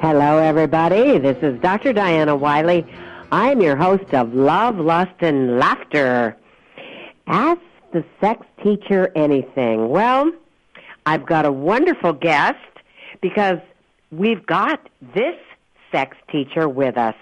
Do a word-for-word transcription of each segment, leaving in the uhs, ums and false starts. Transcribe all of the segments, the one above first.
Hello, everybody. This is Doctor Diana Wiley. I'm your host of Love, Lust, and Laughter. Ask the sex teacher anything. Well, I've got a wonderful guest because we've got this sex teacher with us.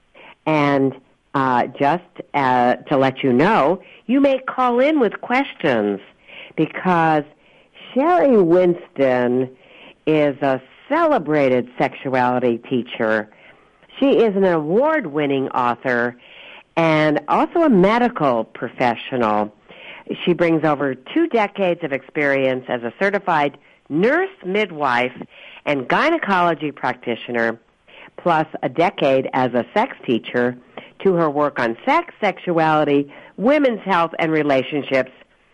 And uh, just uh, to let you know, you may call in with questions because Sherry Winston is a celebrated sexuality teacher. She is an award-winning author and also a medical professional. She brings over two decades of experience as a certified nurse, midwife, and gynecology practitioner, plus a decade as a sex teacher to her work on sex, sexuality, women's health, and relationships.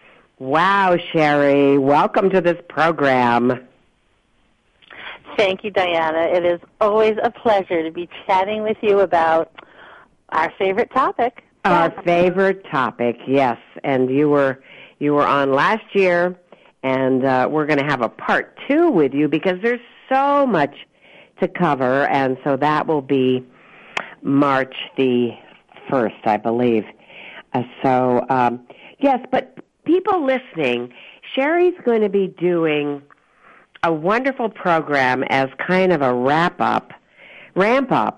Wow, Sherry, welcome to this program. Thank you, Diana. It is always a pleasure to be chatting with you about our favorite topic. Our favorite topic, yes. And you were you were on last year, and uh, we're going to have a part two with you because there's so much to cover, and so that will be March the first, I believe. Uh, so, um, yes, but people listening, Sherry's going to be doing a wonderful program as kind of a wrap-up, ramp-up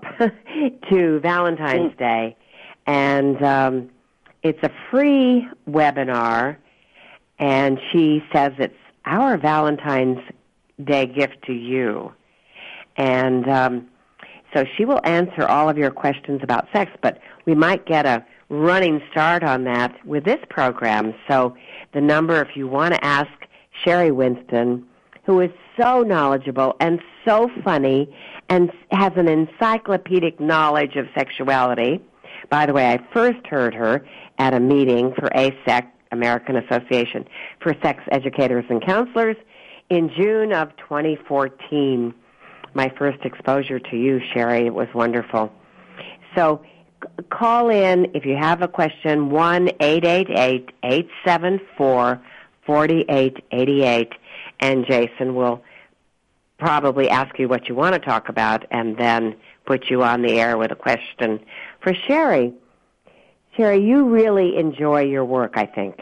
to Valentine's Day. And um, it's a free webinar, and she says it's our Valentine's Day gift to you. And um, so she will answer all of your questions about sex, but we might get a running start on that with this program. So the number, if you want to ask Sherry Winston, who is so knowledgeable and so funny and has an encyclopedic knowledge of sexuality. By the way, I first heard her at a meeting for A S E C, American Association for Sex Educators and Counselors, in June of twenty fourteen. My first exposure to you, Sherry. It was wonderful. So c- call in if you have a question, one eight eight eight, eight seven four, four eight eight eight. And Jason will probably ask you what you want to talk about and then put you on the air with a question for Sherry. Sherry, you really enjoy your work, I think.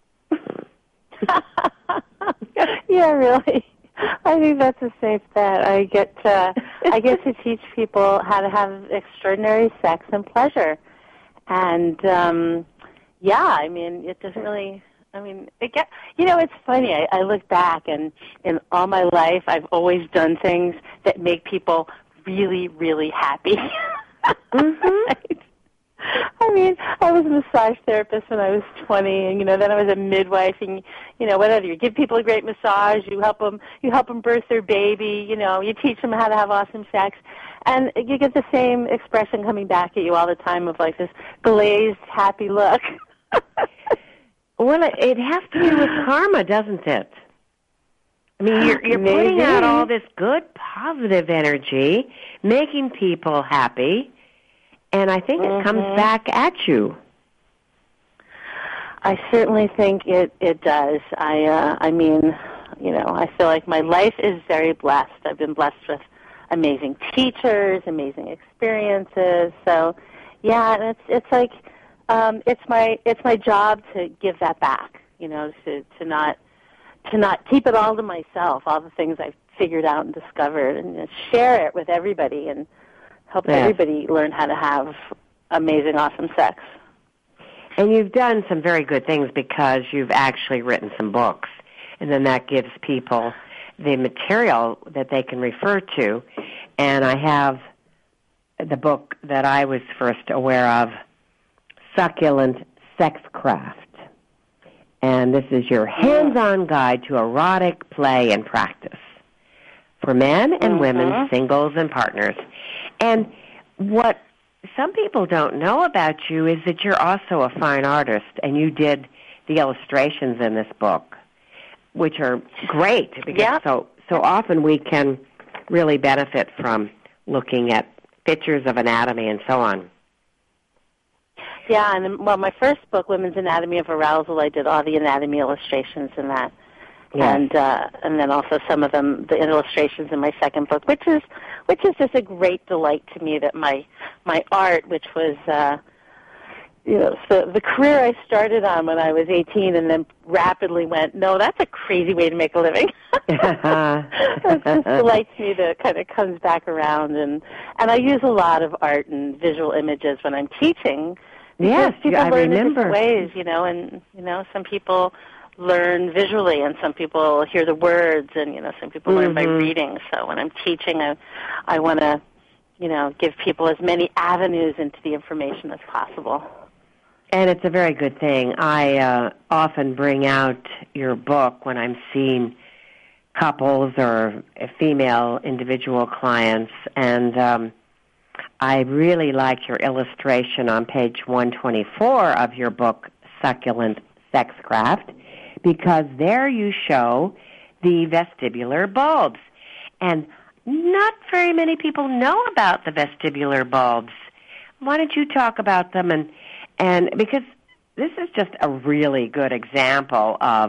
Yeah, really. I think that's a safe bet. I get to, I get to teach people how to have extraordinary sex and pleasure. And, um, yeah, I mean, it doesn't really... I mean, it get, you know, it's funny. I, I look back, and in all my life, I've always done things that make people really, really happy. Mm-hmm. Right? I mean, I was a massage therapist when I was twenty, and you know, then I was a midwife, and you know, whatever. You give people a great massage, you help them, you help them birth their baby. You know, you teach them how to have awesome sex, and you get the same expression coming back at you all the time of like this glazed, happy look. Well, it, it has to do with karma, doesn't it? I mean, you're, you're putting out all this good, positive energy, making people happy, and I think mm-hmm. it comes back at you. I certainly think it, it does. I uh, I mean, you know, I feel like my life is very blessed. I've been blessed with amazing teachers, amazing experiences. So, yeah, and it's it's like. Um, it's my it's my job to give that back, you know, to, to not to not keep it all to myself, all the things I've figured out and discovered, and you know, share it with everybody and help yes. everybody learn how to have amazing, awesome sex. And you've done some very good things because you've actually written some books, and then that gives people the material that they can refer to. And I have the book that I was first aware of, Succulent Sex Craft. And this is your hands-on guide to erotic play and practice for men and mm-hmm. women, singles and partners. And what some people don't know about you is that you're also a fine artist, and you did the illustrations in this book, which are great because yeah. so so often we can really benefit from looking at pictures of anatomy and so on. Yeah, and well, my first book, Women's Anatomy of Arousal, I did all the anatomy illustrations in that. Yes. And uh, and then also some of them, the illustrations in my second book, which is which is just a great delight to me that my my art, which was uh, you know so the career I started on when I was eighteen, and then rapidly went, no, that's a crazy way to make a living. It just delights me that it kind of comes back around, and and I use a lot of art and visual images when I'm teaching. Yes, people I learn remember. in different ways, you know, and you know some people learn visually, and some people hear the words, and you know, some people mm-hmm. learn by reading. So when I'm teaching, I, I want to, you know, give people as many avenues into the information as possible. And it's a very good thing. I uh, often bring out your book when I'm seeing couples or female individual clients, and um, I really like your illustration on page one twenty-four of your book, Succulent Sexcraft, because there you show the vestibular bulbs. And not very many people know about the vestibular bulbs. Why don't you talk about them? And, and because this is just a really good example of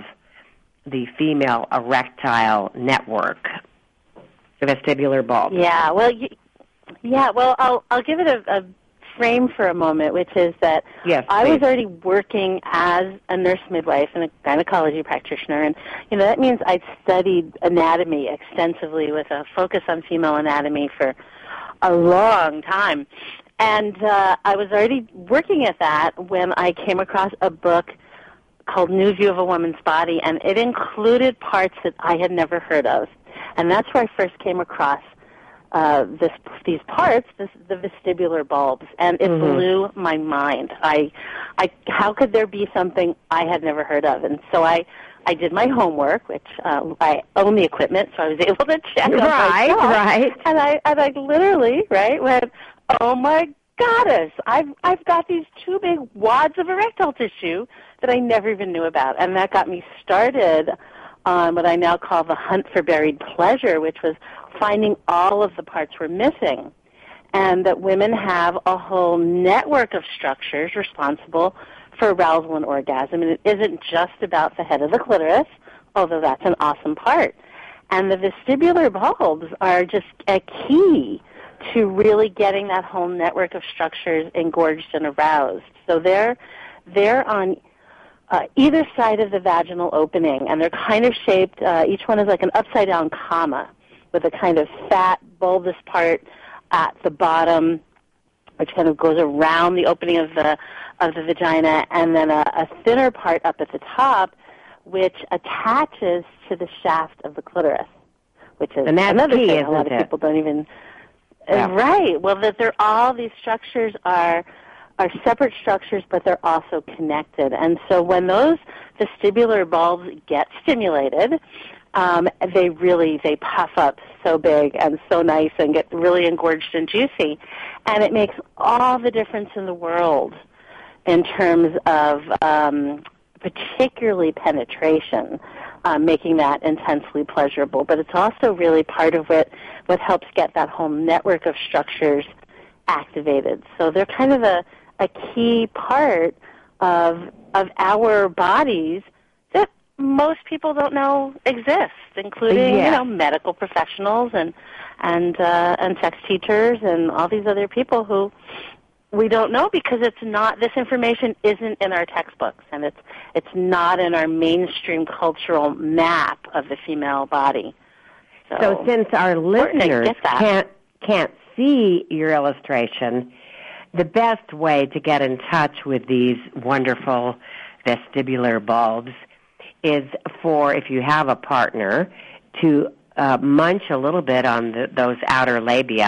the female erectile network, the vestibular bulbs. Yeah, well, you, yeah, well, I'll I'll give it a, a frame for a moment, which is that yes, I please. was already working as a nurse midwife and a gynecology practitioner, and you know that means I'd studied anatomy extensively with a focus on female anatomy for a long time, and uh, I was already working at that when I came across a book called New View of a Woman's Body, and it included parts that I had never heard of, and that's where I first came across Uh, this, these parts, this, the vestibular bulbs, and it mm-hmm. blew my mind. I, I, how could there be something I had never heard of? And so I, I did my homework, which uh, I own the equipment, so I was able to check on right, myself. Right, And I, and I literally, right, went, oh my goddess, I've, I've got these two big wads of erectile tissue that I never even knew about, and that got me started on what I now call the hunt for buried pleasure, which was finding all of the parts we're missing, and that women have a whole network of structures responsible for arousal and orgasm, and it isn't just about the head of the clitoris, although that's an awesome part. And the vestibular bulbs are just a key to really getting that whole network of structures engorged and aroused. So they're, they're on Uh, either side of the vaginal opening, and they're kind of shaped, uh, each one is like an upside-down comma with a kind of fat, bulbous part at the bottom, which kind of goes around the opening of the of the vagina, and then a, a thinner part up at the top, which attaches to the shaft of the clitoris, which is and that's another key, thing a lot isn't of it? people don't even... Yeah. Uh, right. Well, that they're all, these structures are... are separate structures, but they're also connected. And so when those vestibular bulbs get stimulated, um, they really, they puff up so big and so nice and get really engorged and juicy. And it makes all the difference in the world in terms of um, particularly penetration, um, making that intensely pleasurable. But it's also really part of what, what helps get that whole network of structures activated. So they're kind of a a key part of of our bodies that most people don't know exist, including yeah. you know medical professionals and and uh, and sex teachers and all these other people who we don't know because it's not, this information isn't in our textbooks, and it's it's not in our mainstream cultural map of the female body. So, so since our listeners can't can't see your illustration, the best way to get in touch with these wonderful vestibular bulbs is for, if you have a partner, to uh, munch a little bit on the, those outer labia,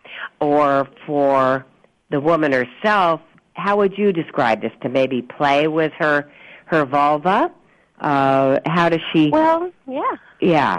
or for the woman herself, how would you describe this? To maybe play with her her vulva? Uh, how does she... Well, yeah. Yeah.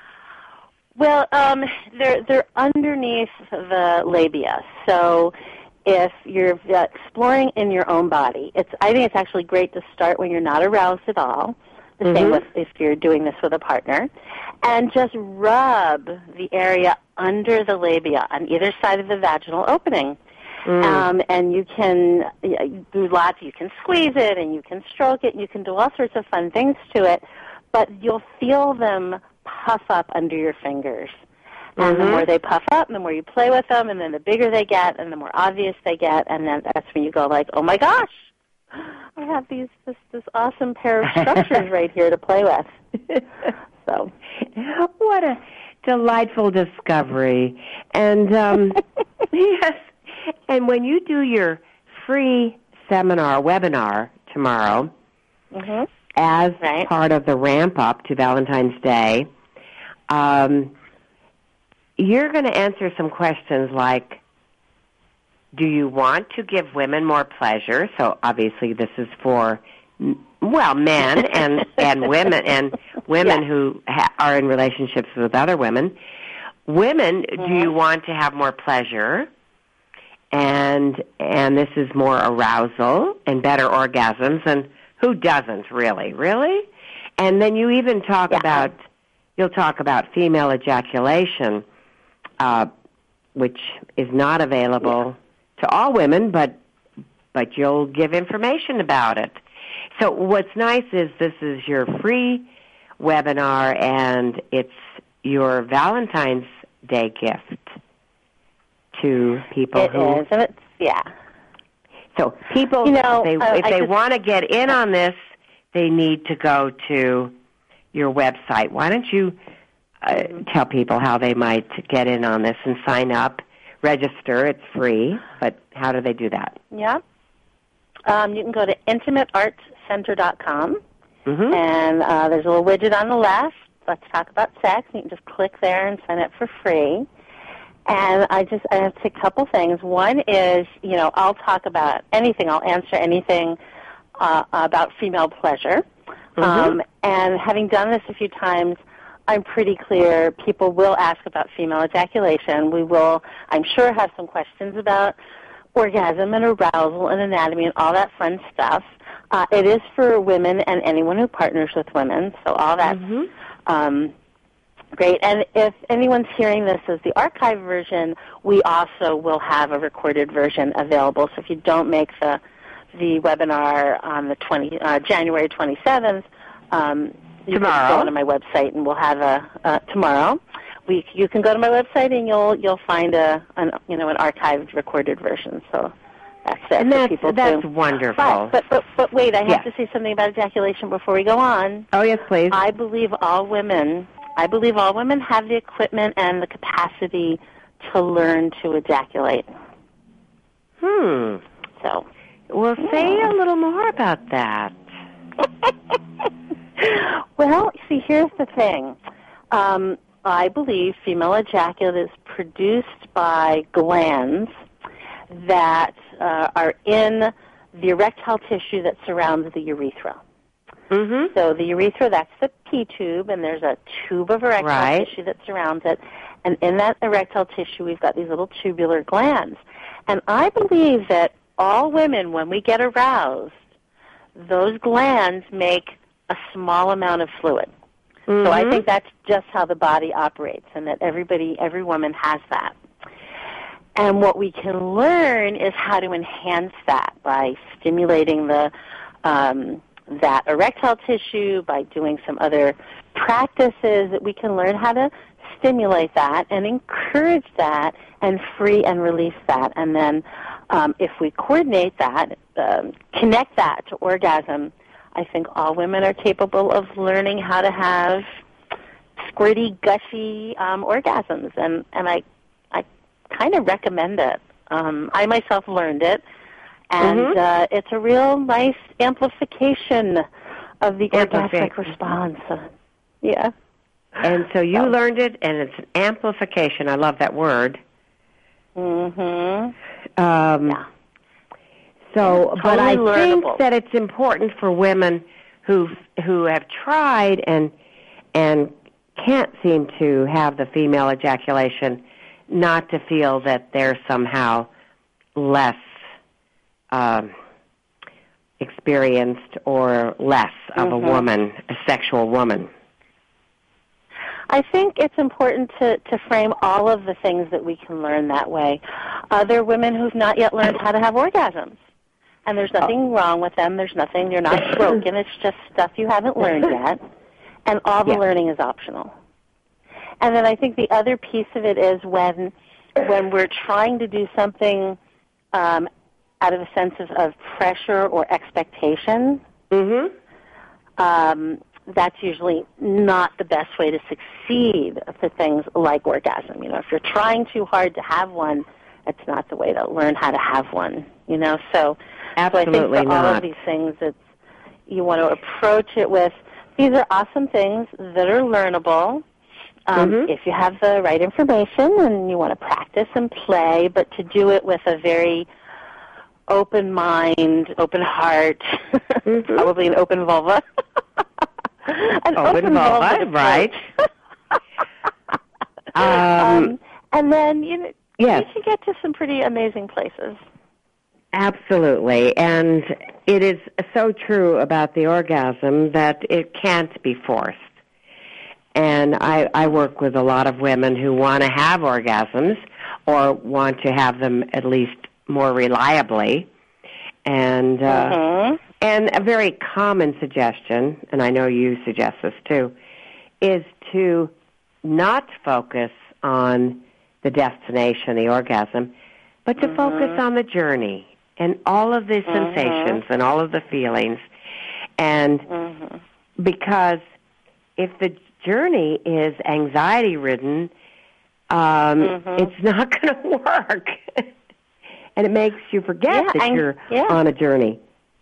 Well, um, they're, they're underneath the labia, so... if you're uh, exploring in your own body, it's I think it's actually great to start when you're not aroused at all, the mm-hmm. same with if you're doing this with a partner, and just rub the area under the labia on either side of the vaginal opening. Mm. Um, and you can do lots, you can squeeze it, and you can stroke it, and you can do all sorts of fun things to it, but you'll feel them puff up under your fingers. And Mm-hmm. the more they puff up, the more you play with them, and then the bigger they get, and the more obvious they get, and then that's when you go like, oh my gosh, I have these this this awesome pair of structures right here to play with. So, what a delightful discovery! And um, yes, and when you do your free seminar webinar tomorrow, mm-hmm. as right. part of the ramp up to Valentine's Day, um, you're going to answer some questions like, do you want to give women more pleasure? So obviously this is for, well, men and, and women and women yeah. who ha- are in relationships with other women. Women, mm-hmm. do you want to have more pleasure? And and this is more arousal and better orgasms. And who doesn't, really? Really? And then you even talk yeah. about, you'll talk about female ejaculation, uh, which is not available yeah. to all women, but but you'll give information about it. So what's nice is this is your free webinar, and it's your Valentine's Day gift to people it who... It is, and it's, yeah. So people, you know, they, uh, if I they just, want to get in on this, they need to go to your website. Why don't you uh, tell people how they might get in on this and sign up, register? It's free, but how do they do that? Yeah. Um, you can go to intimate arts center dot com, mm-hmm. and uh, there's a little widget on the left, Let's Talk About Sex, and you can just click there and sign up for free. And I just I have to say a couple things. One is, you know, I'll talk about anything. I'll answer anything uh, about female pleasure. Mm-hmm. Um, and having done this a few times, I'm pretty clear people will ask about female ejaculation. We will, I'm sure, have some questions about orgasm and arousal and anatomy and all that fun stuff. Uh, it is for women and anyone who partners with women, so all that's mm-hmm. um, great. And if anyone's hearing this as the archive version, we also will have a recorded version available. So if you don't make the the webinar on the twenty uh, January twenty-seventh, um, you tomorrow. can go to my website and we'll have a uh, tomorrow. We you can go to my website and you'll you'll find a an, you know an archived recorded version. So that's it and for that's, people that's too. wonderful. But, but but but wait, I have yes. to say something about ejaculation before we go on. Oh yes, please. I believe all women. I believe all women have the equipment and the capacity to learn to ejaculate. Hmm. So, well, yeah. say a little more about that. Well, see, here's the thing. Um, I believe female ejaculate is produced by glands that uh, are in the erectile tissue that surrounds the urethra. Mm-hmm. So the urethra, that's the P tube, and there's a tube of erectile right. tissue that surrounds it. And in that erectile tissue, we've got these little tubular glands. And I believe that all women, when we get aroused, those glands make a small amount of fluid. Mm-hmm. So I think that's just how the body operates, and that everybody, every woman has that. And what we can learn is how to enhance that by stimulating the um, that erectile tissue, by doing some other practices that we can learn how to stimulate that and encourage that and free and release that. And then um, if we coordinate that, um, connect that to orgasm, I think all women are capable of learning how to have squirty, gushy um, orgasms. And, and I, I kind of recommend it. Um, I myself learned it. And mm-hmm. uh, it's a real nice amplification of the orgasmic response. Uh, yeah. And so you so. learned it, and it's an amplification. I love that word. Mm-hmm. Um, yeah. So, yeah, but totally I learnable. think that it's important for women who who have tried and and can't seem to have the female ejaculation, not to feel that they're somehow less um, experienced or less of mm-hmm. a woman, a sexual woman. I think it's important to, to frame all of the things that we can learn that way. Uh, there are women who've not yet learned how to have orgasms, and there's nothing oh. wrong with them. There's nothing, you're not broken. It's just stuff you haven't learned yet. and all the Yeah. learning is optional. And then I think the other piece of it is when when we're trying to do something um, out of a sense of, of pressure or expectation, Mm-hmm. um, that's usually not the best way to succeed for things like orgasm. You know, if you're trying too hard to have one, it's not the way to learn how to have one. You know, so, Absolutely so I think for all not. of these things, it's you want to approach it with, these are awesome things that are learnable. Um, Mhm. If you have the right information and you want to practice and play, but to do it with a very open mind, open heart, Mhm. probably an open vulva. An Open vulva, approach. right. um, Um, and then you know, yes. you can get to some pretty amazing places. Absolutely. And it is so true about the orgasm that it can't be forced. And I, I work with a lot of women who want to have orgasms or want to have them at least more reliably. And uh, Mm-hmm. and a very common suggestion, and I know you suggest this too, is to not focus on the destination, the orgasm, but to Mm-hmm. focus on the journey and all of the Mm-hmm. sensations and all of the feelings. And Mm-hmm. because if the journey is anxiety-ridden, um, Mm-hmm. it's not going to work. And it makes you forget Yeah, that ang- you're yeah. on a journey.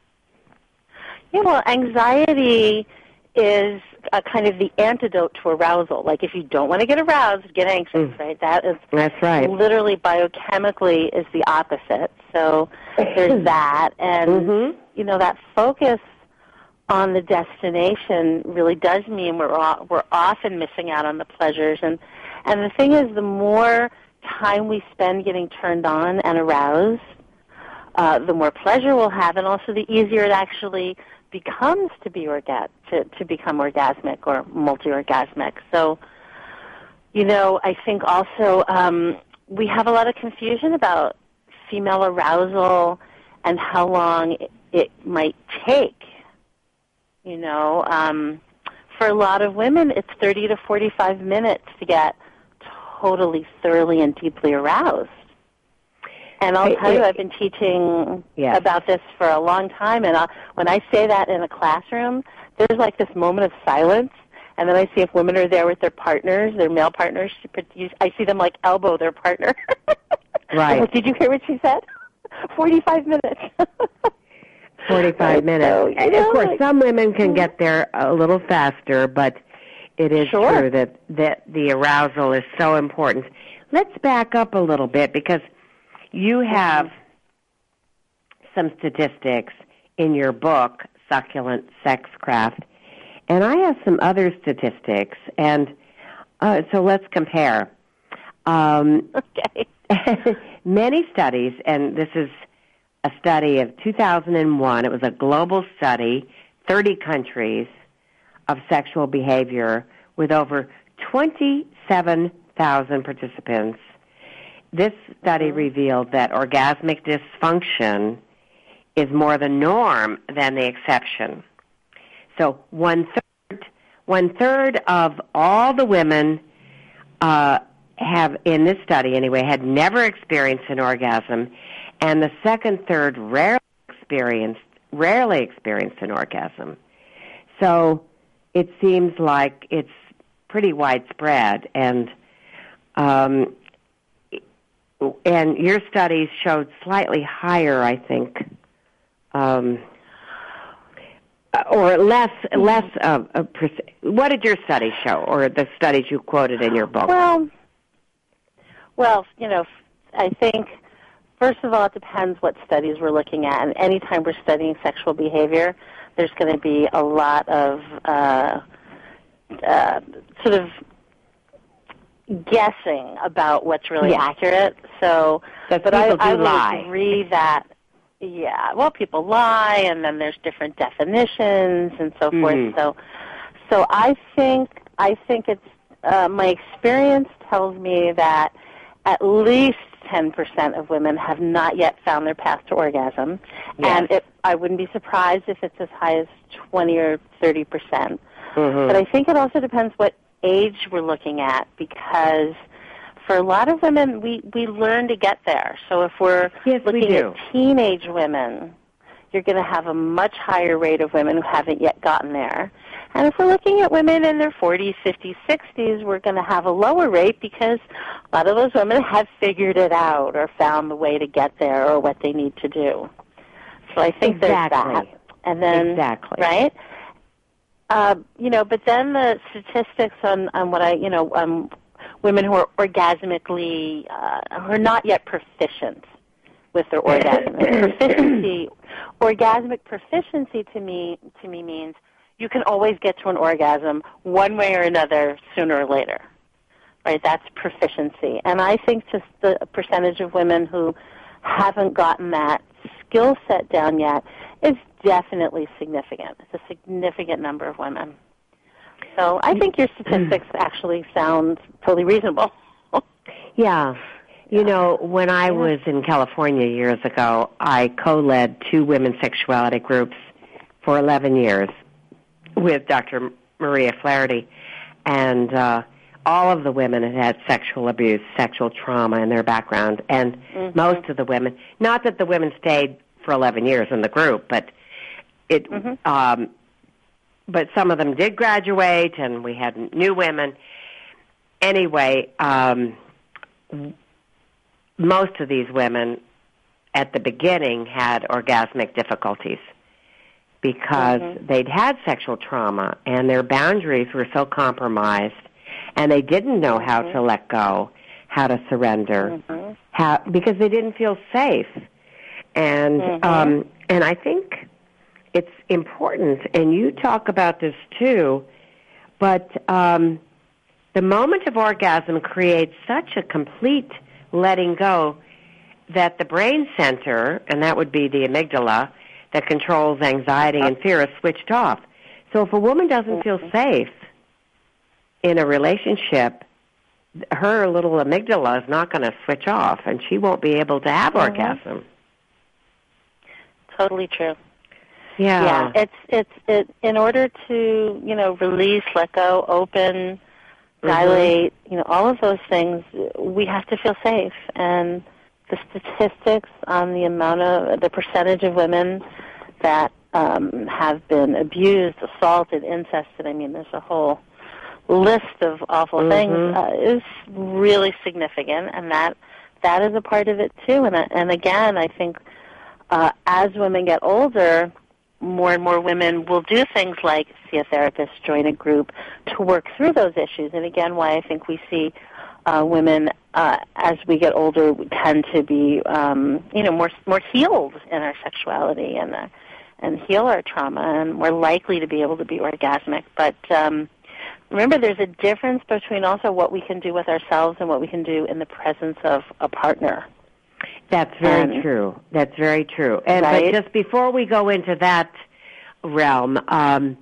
Yeah, well, anxiety is a kind of the antidote to arousal. Like if you don't want to get aroused, get anxious, Mm. right? That is That's right. literally biochemically is the opposite. So there's that, and Mhm. you know that focus on the destination really does mean we're o- we're often missing out on the pleasures. And and the thing is, the more time we spend getting turned on and aroused, uh, the more pleasure we'll have, and also the easier it actually becomes to be orga- to, to become orgasmic or multi-orgasmic. So, you know, I think also um, we have a lot of confusion about female arousal and how long it, it might take. You know, um, for a lot of women, it's thirty to forty-five minutes to get totally, thoroughly, and deeply aroused. And I'll Hey, tell you, hey, I've been teaching Yes. about this for a long time, and I, when I say that in a classroom, there's like this moment of silence, and then I see if women are there with their partners, their male partners, I see them like elbow their partner. Right. I'm like, did you hear what she said? forty-five minutes. forty-five minutes. So, you And know, of course, like- some women can get there a little faster, but it is Sure. true that, that the arousal is so important. Let's back up a little bit because you have some statistics in your book, Succulent Sex Craft, and I have some other statistics, and uh, so let's compare. Um, Okay. many studies, and this is a study of two thousand one. It was a global study, thirty countries of sexual behavior with over twenty-seven thousand participants. This study revealed that orgasmic dysfunction is more the norm than the exception. So one third, one third of all the women uh, have, in this study anyway, had never experienced an orgasm, and the second third rarely experienced rarely experienced an orgasm. So it seems like it's pretty widespread, and um, and your studies showed slightly higher, I think, um, or less less. Uh, uh, what did your study show, or the studies you quoted in your book? Well, well, you know, I think, first of all, it depends what studies we're looking at. And anytime we're studying sexual behavior, there's going to be a lot of uh, uh, sort of guessing about what's really Yes. accurate. So, That but people I, I do will lie. agree that, yeah, well, people lie, and then there's different definitions and so Mhm. forth. So, so I think I think it's uh, my experience tells me that at least ten percent of women have not yet found their path to orgasm, Yes. and it, I wouldn't be surprised if it's as high as twenty or thirty percent. Mm-hmm. But I think it also depends what age we're looking at, because for a lot of women, we, we learn to get there. So if we're yes, looking we do. at teenage women, you're going to have a much higher rate of women who haven't yet gotten there. And if we're looking at women in their forties, fifties, sixties, we're going to have a lower rate because a lot of those women have figured it out or found the way to get there or what they need to do. So I think exactly. there's that. And then, exactly. right? Uh, you know, but then the statistics on, on what I, you know, um, women who are orgasmically, uh, who are not yet proficient with their orgasm. And proficiency, orgasmic proficiency to me, to me means you can always get to an orgasm one way or another sooner or later. Right? That's proficiency. And I think just the percentage of women who haven't gotten that skill set down yet is definitely significant. It's a significant number of women. So I think your statistics actually sound totally reasonable. Yeah. You know, when I was in California years ago, I co-led two women's sexuality groups for eleven years with Doctor Maria Flaherty, and uh, all of the women had had sexual abuse, sexual trauma in their background, and mm-hmm. most of the women, not that the women stayed for eleven years in the group, but it, mm-hmm. um, but some of them did graduate, and we had new women. Anyway, um, most of these women at the beginning had orgasmic difficulties because mm-hmm. they'd had sexual trauma and their boundaries were so compromised, and they didn't know mm-hmm. how to let go, how to surrender, mm-hmm. how because they didn't feel safe. And mm-hmm. um, and I think it's important, and you talk about this too, but um, the moment of orgasm creates such a complete letting go that the brain center, and that would be the amygdala, that controls anxiety and fear, is switched off. So if a woman doesn't feel safe in a relationship, her little amygdala is not going to switch off, and she won't be able to have mm-hmm. orgasm. Totally true. Yeah. Yeah. It's it's it in order to, you know, release, let go, open, dilate, mm-hmm. you know, all of those things, we have to feel safe. And the statistics on the amount of, the percentage of women that um, have been abused, assaulted, incested, I mean, there's a whole list of awful mm-hmm. things, uh, is really significant, and that that is a part of it too. And, and again, I think uh, as women get older, more and more women will do things like see a therapist, join a group to work through those issues. And again, why I think we see uh, women uh, as we get older we tend to be, um, you know, more more healed in our sexuality and uh, and heal our trauma, and more likely to be able to be orgasmic. But um, remember, there's a difference between also what we can do with ourselves and what we can do in the presence of a partner. That's very um, true. That's very true. And right? But just before we go into that realm, um,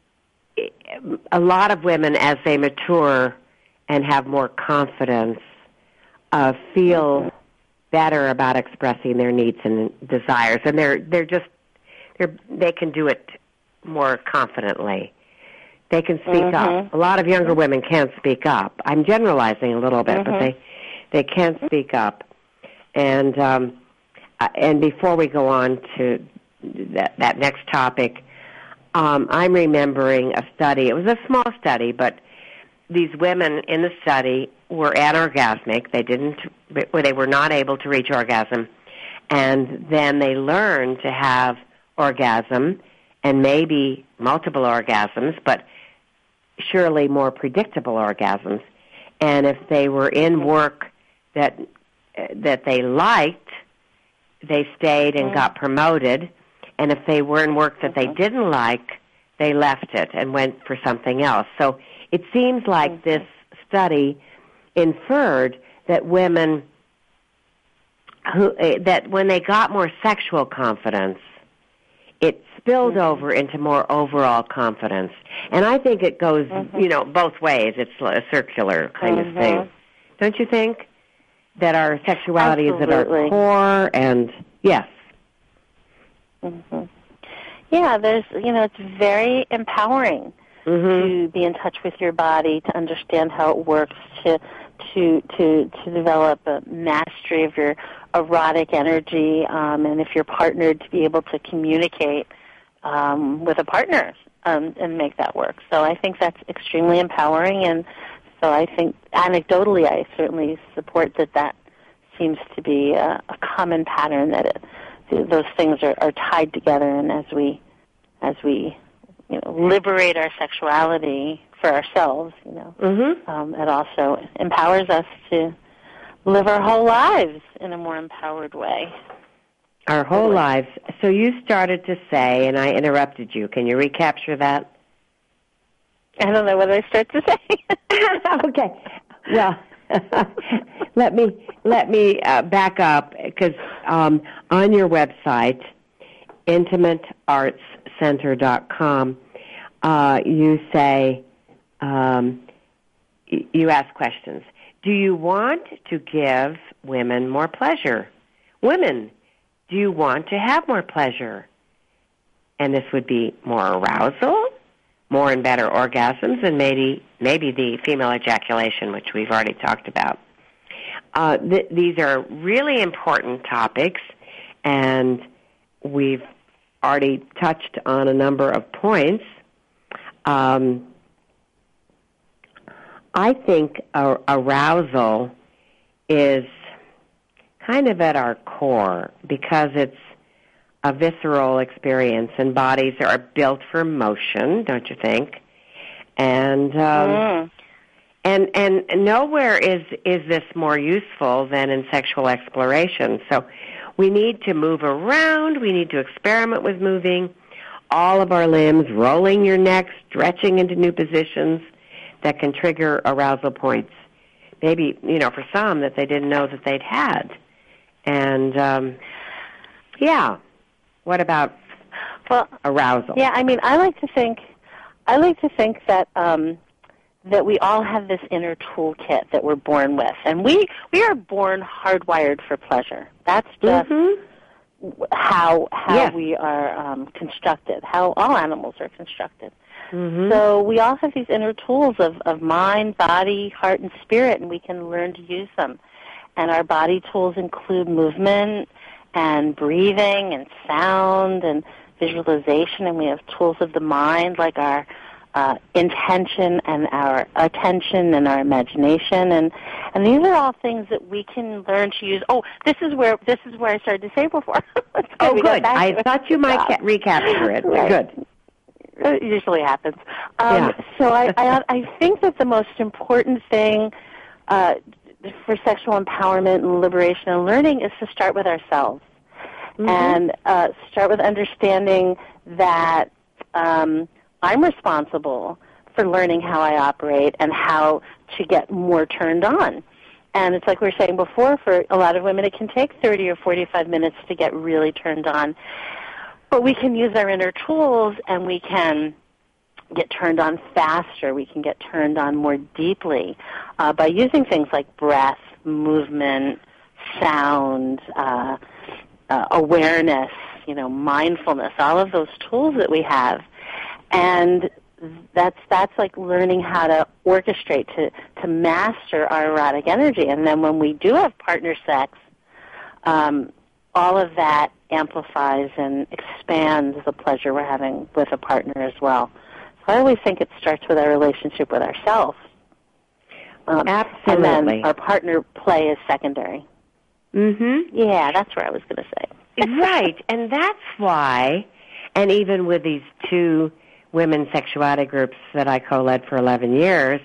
a lot of women, as they mature and have more confidence, uh, feel mm-hmm. better about expressing their needs and desires, and they're they're just they're they can do it more confidently. They can speak mm-hmm. up. A lot of younger women can't speak up. I'm generalizing a little bit, mm-hmm. but they they can't speak up. And um, and before we go on to that, that next topic, um, I'm remembering a study. It was a small study, but these women in the study were anorgasmic. They didn't, they were not able to reach orgasm, and then they learned to have orgasm, and maybe multiple orgasms, but surely more predictable orgasms. And if they were in work that that they liked, they stayed and mm-hmm. got promoted. And if they were in work that mm-hmm. they didn't like, they left it and went for something else. So it seems like mm-hmm. this study inferred that women who uh, that when they got more sexual confidence, it spilled mm-hmm. over into more overall confidence. And I think it goes, mm-hmm. you know, both ways. It's a circular kind mm-hmm. of thing. Don't you think? That our sexuality Absolutely. is at our core, and yes. Mm-hmm. Yeah, there's, you know, it's very empowering mm-hmm. to be in touch with your body, to understand how it works, to to to to develop a mastery of your erotic energy, um, and if you're partnered, to be able to communicate um, with a partner um, and make that work. So I think that's extremely empowering, and so I think anecdotally I certainly support that that seems to be a, a common pattern, that it, those things are, are tied together, and as we as we you know liberate our sexuality for ourselves, you know, mm-hmm. um, it also empowers us to live our whole lives in a more empowered way. Our whole lives. So you started to say, and I interrupted you. Can you recapture that? I don't know what I start to say. Okay. Well, let me let me uh, back up, because um, on your website, intimate arts center dot com, uh, you say, um, you ask questions. Do you want to give women more pleasure? Women, do you want to have more pleasure? And this would be more arousal, more and better orgasms, and maybe maybe the female ejaculation, which we've already talked about. Uh, th- these are really important topics, and we've already touched on a number of points. Um, I think ar- arousal is kind of at our core, because it's a visceral experience, and bodies are built for motion, don't you think? And um, mm. and and nowhere is is this more useful than in sexual exploration. So we need to move around. We need to experiment with moving all of our limbs, rolling your neck, stretching into new positions that can trigger arousal points. Maybe, you know, for some that they didn't know that they'd had. And um, yeah. What about well, arousal? Yeah, I mean, I like to think, I like to think that um, that we all have this inner toolkit that we're born with, and we we are born hardwired for pleasure. That's just mm-hmm. how how yes. we are um, constructed, how all animals are constructed. Mm-hmm. So we all have these inner tools of, of mind, body, heart, and spirit, and we can learn to use them. And our body tools include movement and breathing and sound and visualization, and we have tools of the mind like our uh, intention and our attention and our imagination, and and these are all things that we can learn to use. Oh, this is where this is where I started to say before. Oh, good. I thought you might ca- recapture it. Right. Good. It usually happens. Um, yeah. So I, I I think that the most important thing Uh, for sexual empowerment and liberation and learning is to start with ourselves, mm-hmm. and uh, start with understanding that um, I'm responsible for learning how I operate and how to get more turned on. And it's like we were saying before, for a lot of women it can take thirty or forty-five minutes to get really turned on. But we can use our inner tools, and we can get turned on faster. We can get turned on more deeply uh, by using things like breath, movement, sound, uh, uh, awareness, you know, mindfulness, all of those tools that we have. And that's that's like learning how to orchestrate, to, to master our erotic energy. And then when we do have partner sex, um, all of that amplifies and expands the pleasure we're having with a partner as well. I always think it starts with our relationship with ourselves. Um, Absolutely. And then our partner play is secondary. Mm-hmm. Yeah, that's what I was going to say. Right, and that's why, and even with these two women's sexuality groups that I co-led for eleven years,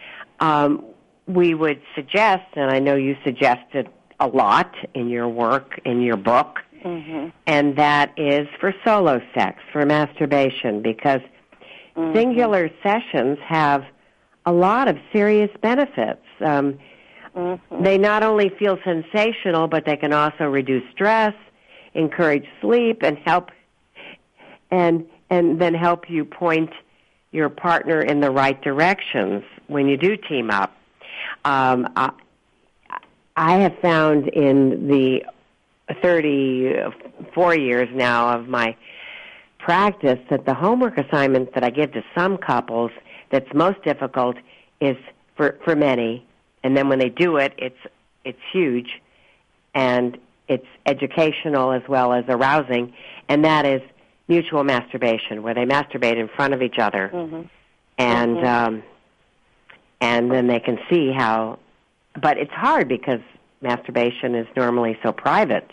um, we would suggest, and I know you suggested a lot in your work, in your book, mm-hmm. and that is for solo sex, for masturbation, because mm-hmm. singular sessions have a lot of serious benefits. Um, mm-hmm. They not only feel sensational, but they can also reduce stress, encourage sleep, and help, and and then help you point your partner in the right directions when you do team up. Um, I, I have found in the thirty-four years now of my practice that the homework assignment that I give to some couples that's most difficult is for, for many, and then when they do it, it's it's huge, and it's educational as well as arousing, and that is mutual masturbation, where they masturbate in front of each other, mm-hmm. and mm-hmm. Um, and then they can see how. But it's hard because masturbation is normally so private.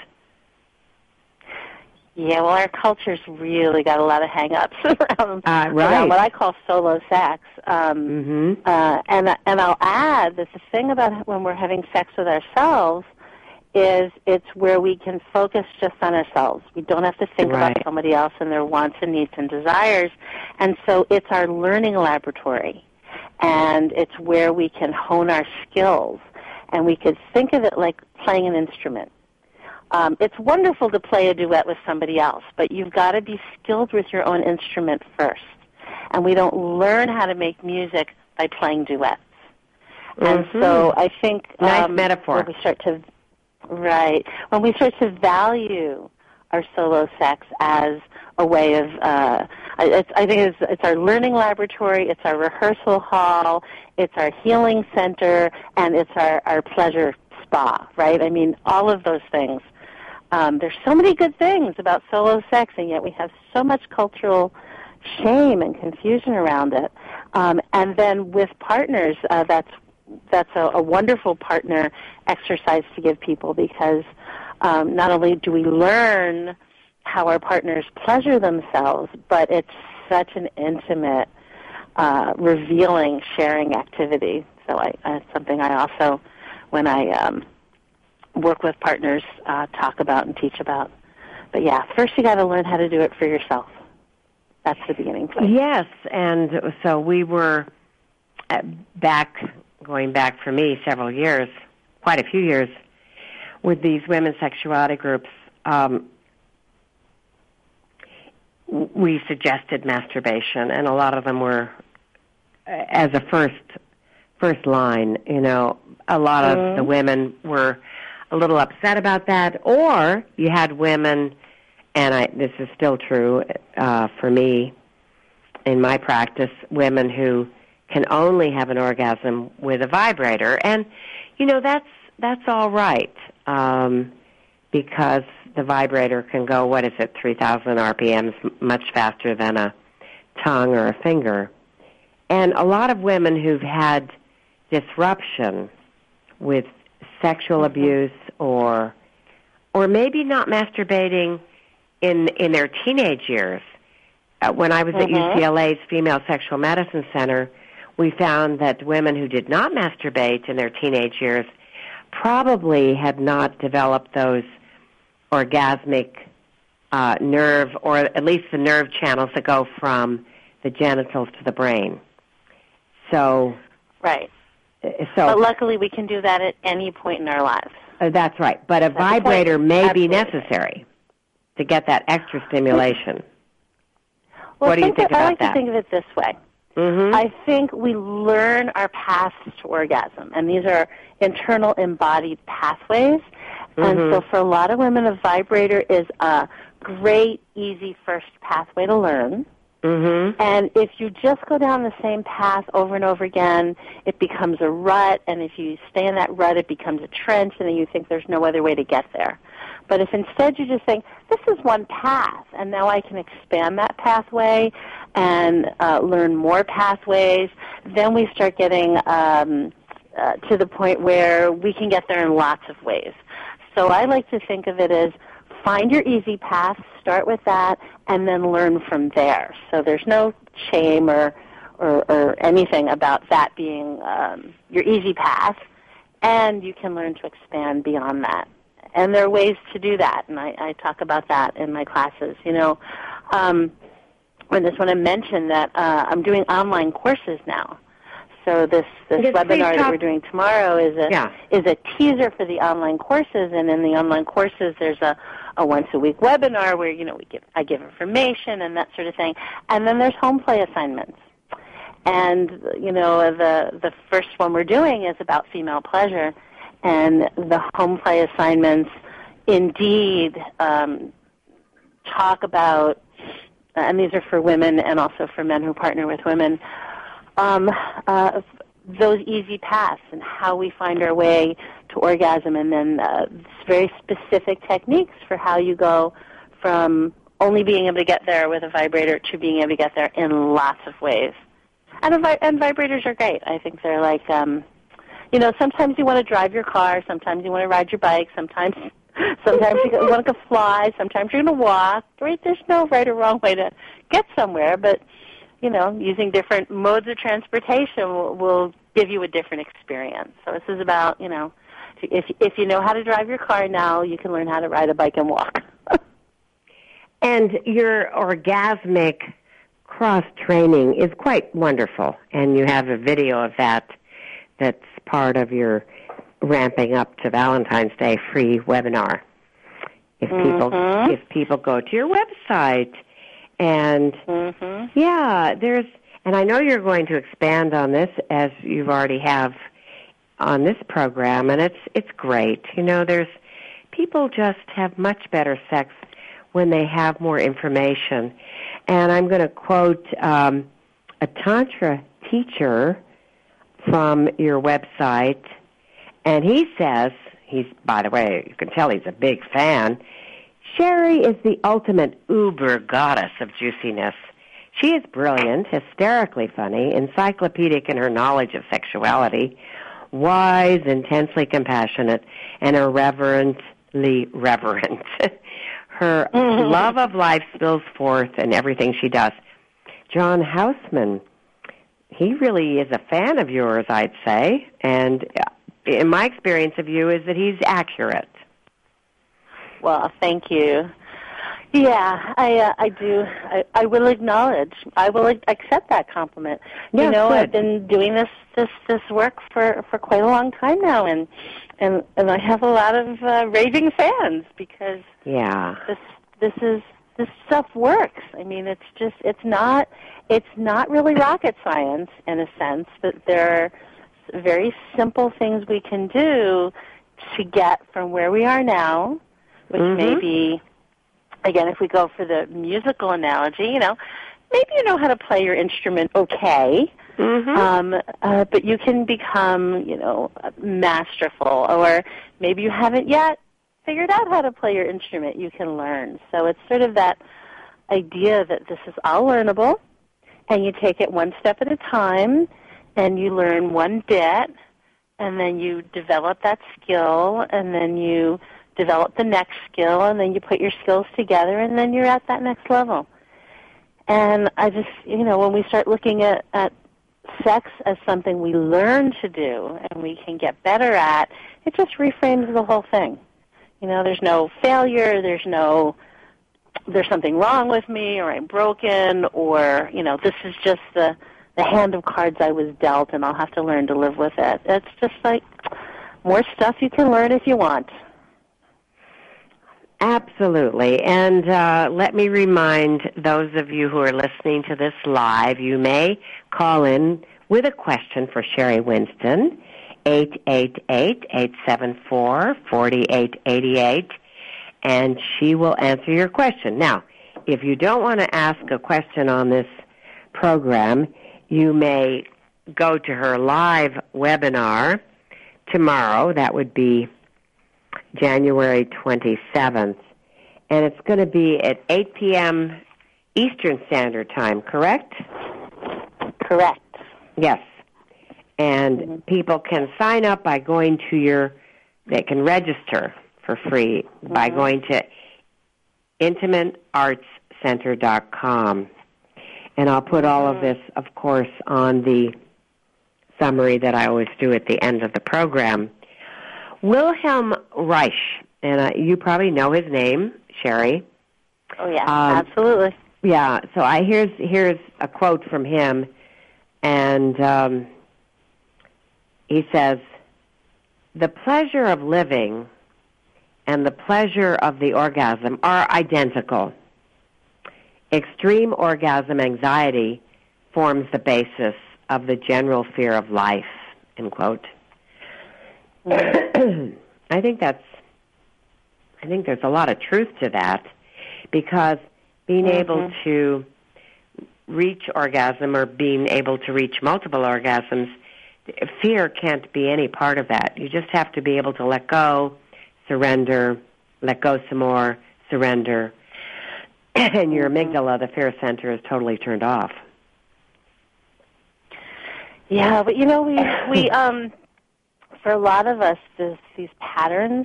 Yeah, well, our culture's really got a lot of hang-ups around, uh, right. around what I call solo sex. Um, mm-hmm. uh, and and I'll add that the thing about when we're having sex with ourselves is it's where we can focus just on ourselves. We don't have to think right. about somebody else and their wants and needs and desires. And so it's our learning laboratory, and it's where we can hone our skills. And we could think of it like playing an instrument. Um, it's wonderful to play a duet with somebody else, but you've got to be skilled with your own instrument first. And we don't learn how to make music by playing duets. Mm-hmm. And so I think nice um, metaphor. when we start to right when we start to value our solo sex as a way of uh, it's, I think it's, it's our learning laboratory, it's our rehearsal hall, it's our healing center, and it's our, our pleasure spa. Right? I mean, all of those things. Um, there's so many good things about solo sex, and yet we have so much cultural shame and confusion around it. Um, and then with partners, uh, that's that's a, a wonderful partner exercise to give people, because um, not only do we learn how our partners pleasure themselves, but it's such an intimate, uh, revealing, sharing activity. So I, uh, it's something I also, when I um, work with partners, uh, talk about and teach about. But yeah, first you got to learn how to do it for yourself. That's the beginning point. Yes, and so we were back, going back for me several years, quite a few years, with these women's sexuality groups. Um, we suggested masturbation, and a lot of them were as a first first line. You know, a lot of mm-hmm. the women were a little upset about that, or you had women, and I, this is still true uh, for me in my practice, women who can only have an orgasm with a vibrator, and you know that's that's all right um, because the vibrator can go, what is it, three thousand R P Ms, much faster than a tongue or a finger. And a lot of women who've had disruption with sexual mm-hmm. abuse, or or maybe not masturbating in in their teenage years. Uh, when I was mm-hmm. at U C L A's Female Sexual Medicine Center, we found that women who did not masturbate in their teenage years probably had not developed those orgasmic uh, nerve, or at least the nerve channels that go from the genitals to the brain. So, right. So, but luckily, we can do that at any point in our lives. Uh, that's right. But a that's vibrator may Absolutely. be necessary to get that extra stimulation. Well, what do you think that, about I like that? to think of it this way. Mm-hmm. I think we learn our paths to orgasm, and these are internal embodied pathways. Mm-hmm. And so for a lot of women, a vibrator is a great, easy first pathway to learn. Mm-hmm. And if you just go down the same path over and over again, it becomes a rut, and if you stay in that rut, it becomes a trench, and then you think there's no other way to get there. But if instead you just think, this is one path, and now I can expand that pathway and uh, learn more pathways, then we start getting um, uh, to the point where we can get there in lots of ways. So I like to think of it as find your easy path, start with that, and then learn from there. So there's no shame or, or, or anything about that being um, your easy path, and you can learn to expand beyond that. And there are ways to do that, and I, I talk about that in my classes. You know, um, I just want to mention that uh, I'm doing online courses now. So this, this yes, webinar that we're doing tomorrow is a yeah. is a teaser for the online courses, and in the online courses there's a, a once a week webinar where you know we give I give information and that sort of thing, and then there's home play assignments. And you know the the first one we're doing is about female pleasure, and the home play assignments indeed um, talk about and these are for women and also for men who partner with women, um, uh, those easy paths and how we find our way to orgasm, and then uh, very specific techniques for how you go from only being able to get there with a vibrator to being able to get there in lots of ways. And, a vi- and vibrators are great. I think they're like, um, you know, sometimes you want to drive your car, sometimes you want to ride your bike, sometimes sometimes you want to go fly, sometimes you're going to walk. Right? There's no right or wrong way to get somewhere, but, you know, using different modes of transportation will, will give you a different experience. So this is about, you know, if if you know how to drive your car now, you can learn how to ride a bike and walk. And your orgasmic cross-training is quite wonderful, and you have a video of that that's part of your Ramping Up to Valentine's Day free webinar. If people mm-hmm. if people go to your website, and mm-hmm. yeah, there's, and I know you're going to expand on this as you've already have on this program, and it's it's great. You know, there's people just have much better sex when they have more information. And I'm going to quote um, a Tantra teacher from your website, and he says, he's, by the way, you can tell he's a big fan, Sherry is the ultimate uber goddess of juiciness. She is brilliant, hysterically funny, encyclopedic in her knowledge of sexuality, wise, intensely compassionate, and irreverently reverent. Her mm-hmm. love of life spills forth in everything she does. John Houseman, he really is a fan of yours, I'd say, and in my experience of you is that he's accurate. Well, thank you. Yeah, I uh, I do. I, I will acknowledge. I will accept that compliment. Yeah, you know, good. I've been doing this this this work for, for quite a long time now, and and and I have a lot of uh, raving fans because yeah, this this is this stuff works. I mean, it's just it's not it's not really rocket science in a sense, but there are very simple things we can do to get from where we are now, which mm-hmm. may be. Again, if we go for the musical analogy, you know, maybe you know how to play your instrument okay, mm-hmm. um, uh, but you can become, you know, masterful, or maybe you haven't yet figured out how to play your instrument. You can learn. So it's sort of that idea that this is all learnable, and you take it one step at a time, and you learn one bit, and then you develop that skill, and then you develop the next skill, and then you put your skills together, and then you're at that next level. And I just, you know, when we start looking at, at sex as something we learn to do and we can get better at, it just reframes the whole thing. You know, there's no failure, there's no, there's something wrong with me, or I'm broken, or, you know, this is just the, the hand of cards I was dealt, and I'll have to learn to live with it. It's just like more stuff you can learn if you want. Absolutely. And uh, let me remind those of you who are listening to this live, you may call in with a question for Sherry Winston, eight eight eight, eight seven four, four eight eight eight, and she will answer your question. Now, if you don't want to ask a question on this program, you may go to her live webinar tomorrow. That would be January twenty-seventh, and it's going to be at eight p.m. Eastern Standard Time, correct? Correct. Yes. And mm-hmm. people can sign up by going to your, they can register for free mm-hmm. by going to intimate arts center dot com. And I'll put all of this, of course, on the summary that I always do at the end of the program. Wilhelm Reich, and uh, you probably know his name, Sherry. Oh, yeah, um, absolutely. Yeah, so I here's here's a quote from him, and um, he says, "The pleasure of living and the pleasure of the orgasm are identical. Extreme orgasm anxiety forms the basis of the general fear of life," end quote. I think that's, I think there's a lot of truth to that, because being mm-hmm. able to reach orgasm or being able to reach multiple orgasms, fear can't be any part of that. You just have to be able to let go, surrender, let go some more, surrender, and your amygdala, the fear center, is totally turned off. Yeah, but you know, we we um, for a lot of us, this, these patterns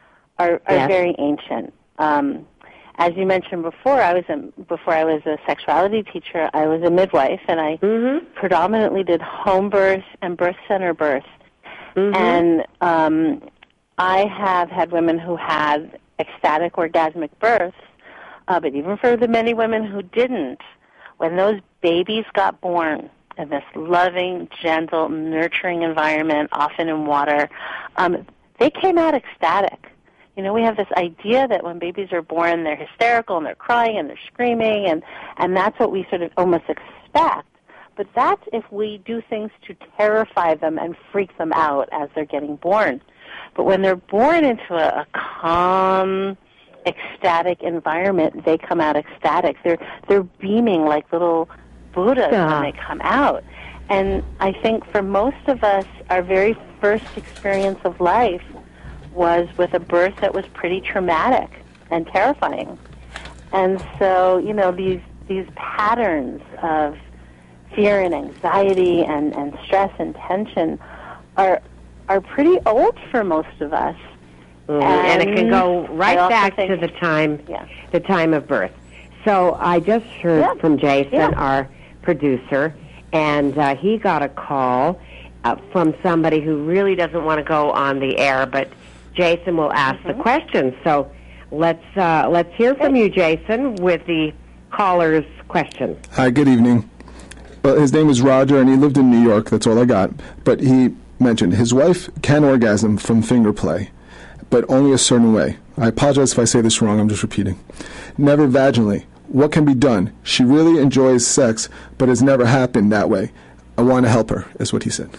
are are yes. very ancient. Um, as you mentioned before, I was a, before I was a sexuality teacher. I was a midwife, and I mm-hmm. predominantly did home birth and birth center birth. Mm-hmm. And um, I have had women who had ecstatic orgasmic births, uh, but even for the many women who didn't, when those babies got born in this loving, gentle, nurturing environment, often in water, um, they came out ecstatic. You know, we have this idea that when babies are born, they're hysterical and they're crying and they're screaming, and, and that's what we sort of almost expect. But that's if we do things to terrify them and freak them out as they're getting born. But when they're born into a, a calm, ecstatic environment, they come out ecstatic. They're they're beaming like little Buddhas yeah. when they come out. And I think for most of us, our very first experience of life was with a birth that was pretty traumatic and terrifying. And so, you know, these these patterns of fear and anxiety and, and stress and tension are are pretty old for most of us. Mm, and, and it can go right back think, to the time yeah. the time of birth. So I just heard yeah. from Jason, yeah. our producer, and uh, he got a call uh, from somebody who really doesn't want to go on the air, but Jason will ask mm-hmm. the questions. So let's uh, let's hear from you, Jason, with the caller's question. Hi, good evening. Well, his name is Roger, and he lived in New York. That's all I got. But he mentioned his wife can orgasm from finger play, but only a certain way. I apologize if I say this wrong. I'm just repeating. Never vaginally. What can be done? She really enjoys sex, but it's never happened that way. I want to help her, is what he said.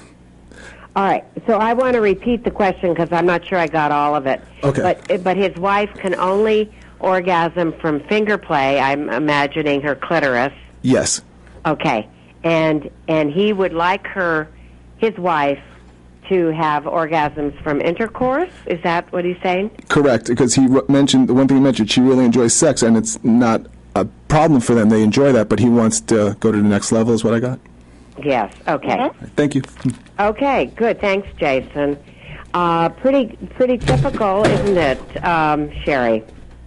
All right. So I want to repeat the question because I'm not sure I got all of it. Okay. But but his wife can only orgasm from finger play. I'm imagining her clitoris. Yes. Okay. And and he would like her, his wife, to have orgasms from intercourse? Is that what he's saying? Correct, because he r- mentioned, the one thing he mentioned, she really enjoys sex, and it's not a problem for them. They enjoy that, but he wants to go to the next level, is what I got. Yes, okay. Mm-hmm. Thank you. Okay, good. Thanks, Jason. Uh, pretty pretty typical, isn't it, um, Sherry?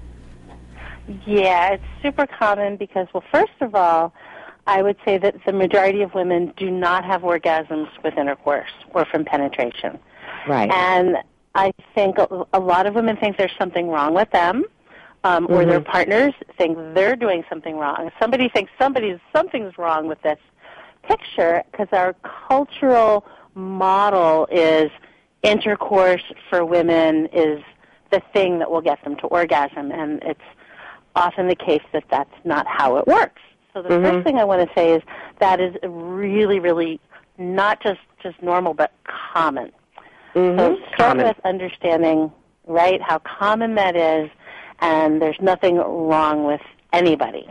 Yeah, it's super common because, well, first of all, I would say that the majority of women do not have orgasms with intercourse or from penetration. Right. And I think a, a lot of women think there's something wrong with them, um, mm-hmm. or their partners think they're doing something wrong. Somebody thinks somebody's something's wrong with this picture because our cultural model is intercourse for women is the thing that will get them to orgasm, and it's often the case that that's not how it works. So the mm-hmm. first thing I want to say is that is really, really not just, just normal, but common. Mm-hmm. So start common. with understanding, right, how common that is, and there's nothing wrong with anybody.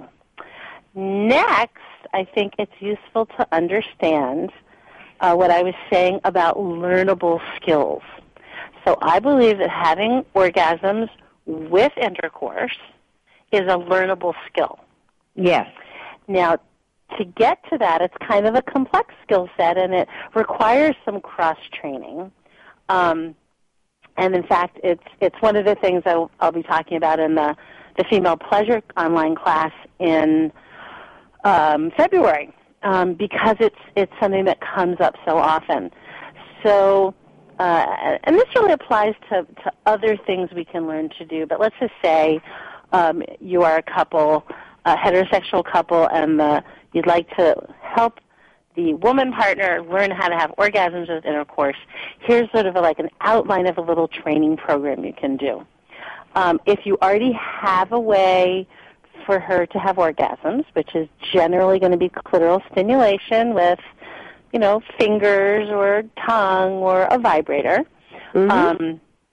Next, I think it's useful to understand uh, what I was saying about learnable skills. So I believe that having orgasms with intercourse is a learnable skill. Yes. Now, to get to that, it's kind of a complex skill set, and it requires some cross-training. Um, and, in fact, it's it's one of the things I'll, I'll be talking about in the, the Female Pleasure online class in um, February, um, because it's it's something that comes up so often. So, uh, and this really applies to, to other things we can learn to do, but let's just say um, you are a couple, a heterosexual couple, and the, you'd like to help the woman partner learn how to have orgasms with intercourse. Here's sort of a, like an outline of a little training program you can do. Um, if you already have a way for her to have orgasms, which is generally going to be clitoral stimulation with, you know, fingers or tongue or a vibrator, mm-hmm. um,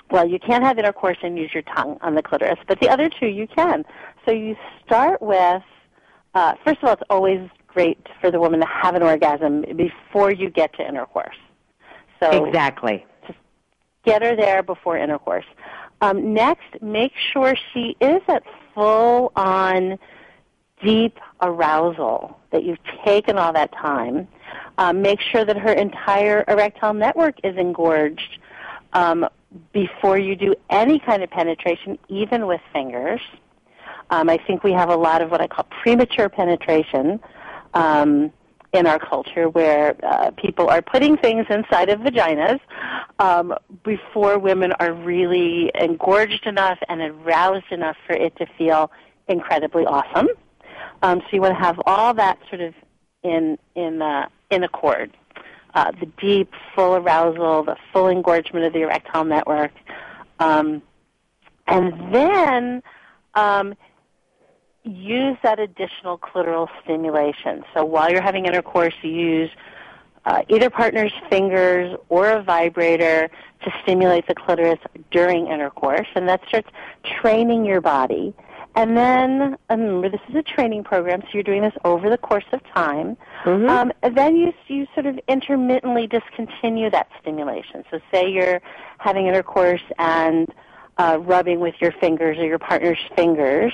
well, you can't have intercourse and use your tongue on the clitoris, but the other two you can. So you start with, uh, first of all, it's always great for the woman to have an orgasm before you get to intercourse. So exactly. Just get her there before intercourse. Um, next, make sure she is at full-on deep arousal, that you've taken all that time. Um, make sure that her entire erectile network is engorged um, before you do any kind of penetration, even with fingers. Um, I think we have a lot of what I call premature penetration um, in our culture, where uh, people are putting things inside of vaginas um, before women are really engorged enough and aroused enough for it to feel incredibly awesome. Um, so you want to have all that sort of in in uh, in accord. Uh, the deep, full arousal, the full engorgement of the erectile network. Um, and then um, use that additional clitoral stimulation. So while you're having intercourse, you use uh, either partner's fingers or a vibrator to stimulate the clitoris during intercourse, and that starts training your body. And then, remember, this is a training program, so you're doing this over the course of time. Mm-hmm. Um, and then you, you sort of intermittently discontinue that stimulation. So say you're having intercourse and uh, rubbing with your fingers or your partner's fingers.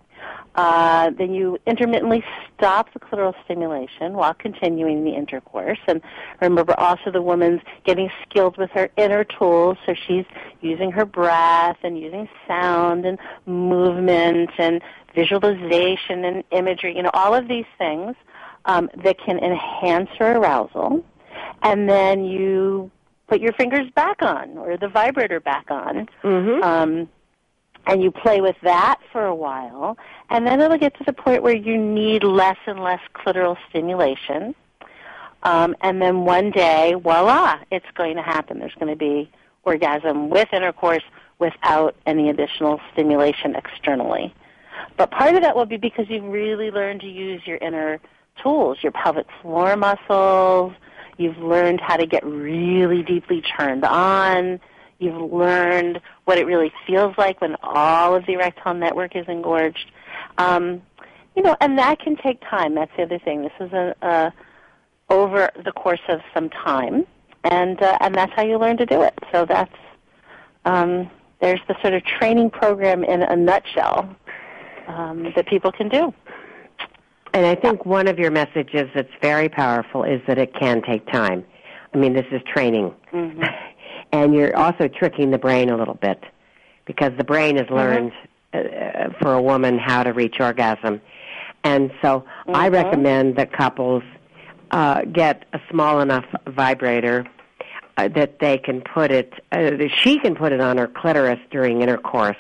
Uh, then you intermittently stop the clitoral stimulation while continuing the intercourse. And remember, also the woman's getting skilled with her inner tools, so she's using her breath and using sound and movement and visualization and imagery, you know, all of these things um, that can enhance her arousal. And then you put your fingers back on or the vibrator back on. Mm-hmm. Um, and you play with that for a while, and then it'll get to the point where you need less and less clitoral stimulation. Um, and then one day, voila, it's going to happen. There's going to be orgasm with intercourse without any additional stimulation externally. But part of that will be because you've really learned to use your inner tools, your pelvic floor muscles. You've learned how to get really deeply turned on. You've learned what it really feels like when all of the erectile network is engorged. Um, you know, and that can take time. That's the other thing. This is a, a over the course of some time, and uh, and that's how you learn to do it. So that's um, there's the sort of training program in a nutshell um, that people can do. And I think one of your messages that's very powerful is that it can take time. I mean, this is training. Mm-hmm. And you're also tricking the brain a little bit, because the brain has learned mm-hmm. uh, for a woman how to reach orgasm. And so mm-hmm. I recommend that couples uh, get a small enough vibrator uh, that they can put it, uh, she can put it on her clitoris during intercourse.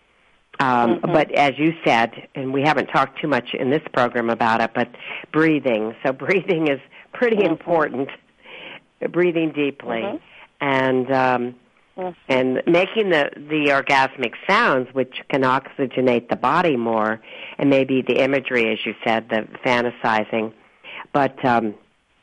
Um, mm-hmm. But as you said, and we haven't talked too much in this program about it, but breathing. So breathing is pretty mm-hmm. important, breathing deeply. Mm-hmm. And um, mm-hmm. and making the, the orgasmic sounds, which can oxygenate the body more, and maybe the imagery, as you said, the fantasizing. But um,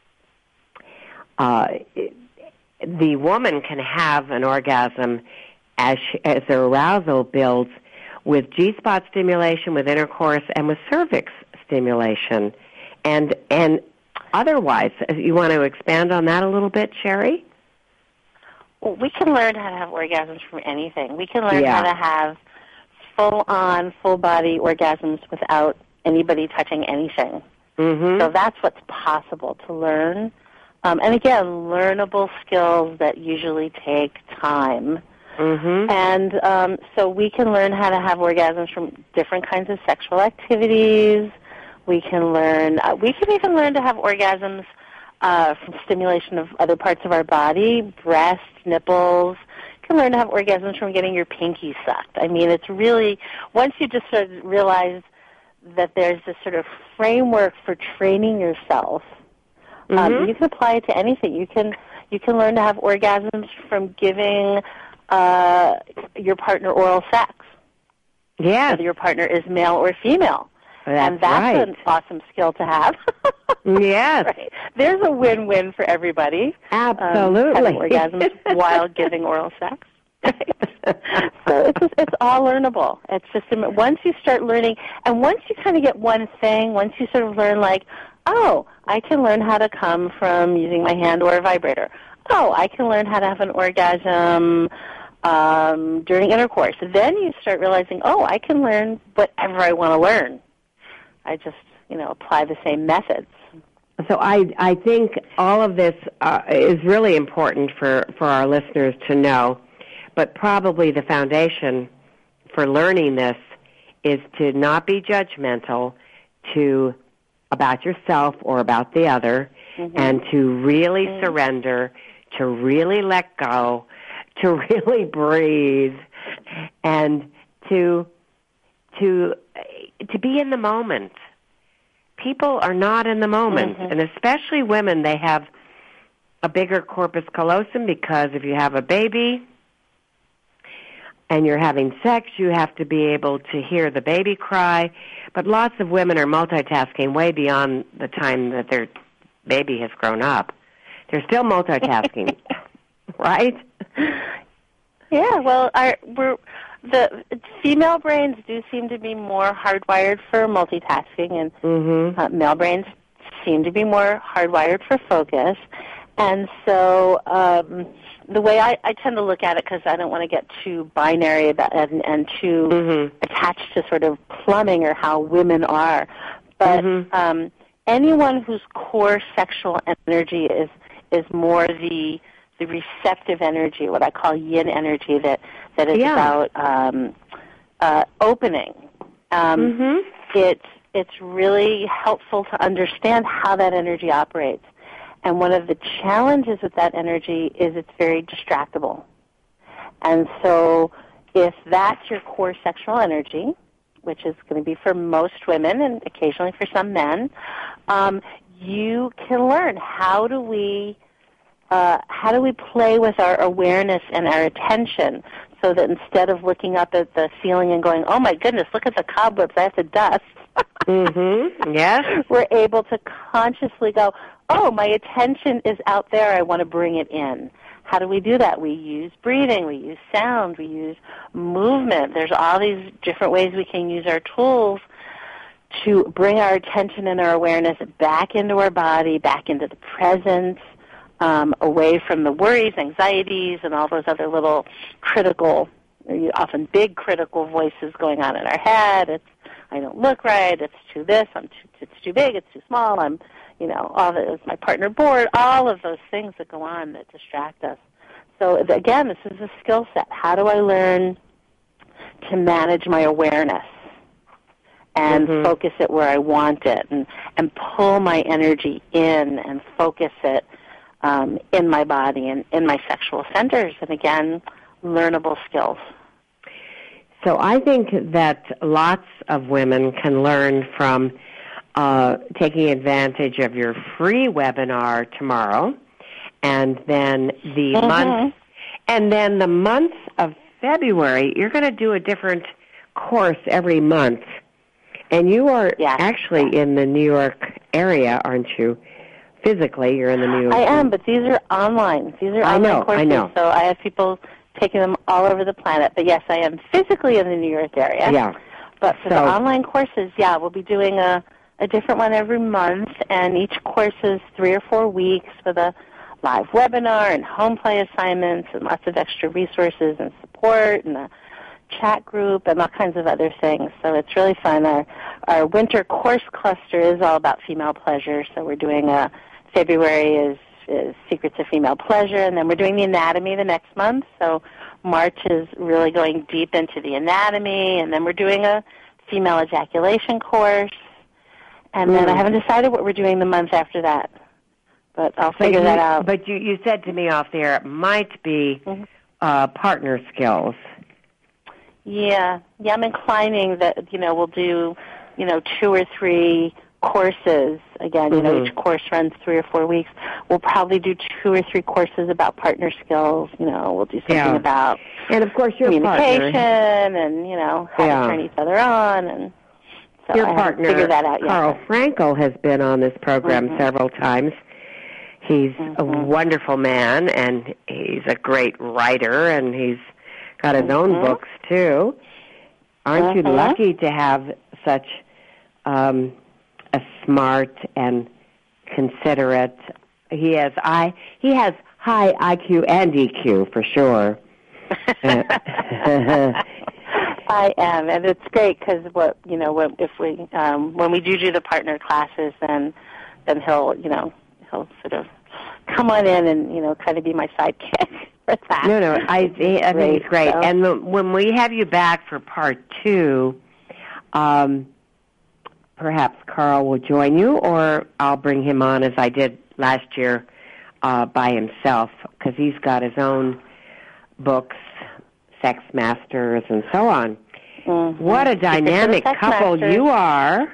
uh, the woman can have an orgasm as she, as her arousal builds with G-spot stimulation, with intercourse, and with cervix stimulation, and and otherwise. You want to expand on that a little bit, Sherry? Well, we can learn how to have orgasms from anything. We can learn yeah. how to have full-on, full-body orgasms without anybody touching anything. Mm-hmm. So that's what's possible to learn. Um, and again, learnable skills that usually take time. Mm-hmm. And um, so we can learn how to have orgasms from different kinds of sexual activities. We can learn, uh, we can even learn to have orgasms Uh, from stimulation of other parts of our body, breasts, nipples. You can learn to have orgasms from getting your pinky sucked. I mean, it's really, once you just sort of realize that there's this sort of framework for training yourself, mm-hmm. um, you can apply it to anything. You can you can learn to have orgasms from giving uh, your partner oral sex. Yeah. Whether your partner is male or female. That's and that's right. an awesome skill to have. Yes. Right. There's a win-win for everybody. Absolutely. Um, having orgasms while giving oral sex. So it's just, it's all learnable. It's just once you start learning, and once you kind of get one thing, once you sort of learn like, oh, I can learn how to come from using my hand or a vibrator. Oh, I can learn how to have an orgasm um, during intercourse. Then you start realizing, oh, I can learn whatever I want to learn. I just, you know, apply the same methods. So I I think all of this uh, is really important for, for our listeners to know, but probably the foundation for learning this is to not be judgmental to about yourself or about the other, mm-hmm. and to really mm-hmm. surrender, to really let go, to really breathe, and to to to be in the moment. People are not in the moment, mm-hmm. and especially women, they have a bigger corpus callosum because if you have a baby and you're having sex, you have to be able to hear the baby cry. But lots of women are multitasking way beyond the time that their baby has grown up. They're still multitasking, right? Yeah, well, our, we're, the female brains do seem to be more hardwired for multitasking, and mm-hmm. uh, male brains seem to be more hardwired for focus. And so um, the way I, I tend to look at it, because I don't want to get too binary about and, and too mm-hmm. attached to sort of plumbing or how women are, but mm-hmm. um, anyone whose core sexual energy is is more the the receptive energy, what I call yin energy, that that is yeah. about um, uh, opening. Um, mm-hmm. It's it's really helpful to understand how that energy operates. And one of the challenges with that energy is it's very distractible. And so if that's your core sexual energy, which is going to be for most women and occasionally for some men, um, you can learn how do we uh, how do we play with our awareness and our attention so that instead of looking up at the ceiling and going, oh my goodness, look at the cobwebs, I have to dust, mm-hmm. yes. we're able to consciously go, oh, my attention is out there, I want to bring it in. How do we do that? We use breathing, we use sound, we use movement. There's all these different ways we can use our tools to bring our attention and our awareness back into our body, back into the present, um, away from the worries, anxieties, and all those other little critical, often big critical voices going on in our head. It's, I don't look right, it's too this, I'm too, it's too big, it's too small, I'm, you know, all the, is my partner bored, all of those things that go on that distract us. So again, this is a skill set. How do I learn to manage my awareness and mm-hmm. focus it where I want it, and, and pull my energy in and focus it um, in my body and in my sexual centers? And again, learnable skills. So I think that lots of women can learn from uh, taking advantage of your free webinar tomorrow, and then the mm-hmm. month, and then the month of February, you're going to do a different course every month. And you are yes. actually in the New York area, aren't you? Physically, you're in the New York. I am, but these are online. These are I online know, courses. I know. So I have people taking them all over the planet. But yes, I am physically in the New York area. Yeah. But for so, the online courses, yeah, we'll be doing a, a different one every month, and each course is three or four weeks with a live webinar and home play assignments and lots of extra resources and support and a chat group and all kinds of other things. So it's really fun. Our, our winter course cluster is all about female pleasure. So we're doing a February is, is Secrets of Female Pleasure, and then we're doing the anatomy the next month. So March is really going deep into the anatomy, and then we're doing a female ejaculation course. And then mm. I haven't decided what we're doing the month after that, but I'll figure but that you, out. But you, you said to me off there it might be mm-hmm. uh, partner skills. Yeah, yeah, I'm inclining that, you know, we'll do, you know, two or three courses. Again, you mm-hmm. know, each course runs three or four weeks. We'll probably do two or three courses about partner skills. You know, we'll do something yeah. about and of course your communication partner. and, you know, how yeah. to turn each other on. And so your I partner, haven't figured that out yet. Carl Frankel, has been on this program mm-hmm. several times. He's mm-hmm. a wonderful man, and he's a great writer, and he's got his own Mhm. books, too. Aren't you Mhm. lucky to have such um, a smart and considerate... He has I. He has high I Q and E Q, for sure. I am, and it's great because what you know, what, if we um, when we do do the partner classes, then then he'll you know he'll sort of come on in and you know try to be my sidekick for that. No, no, I, I think it's great. So. And the, when we have you back for part two, um, perhaps Carl will join you, or I'll bring him on as I did last year uh, by himself, because he's got his own books, Sex Masters, and so on. Mm-hmm. What a dynamic couple Masters. you are.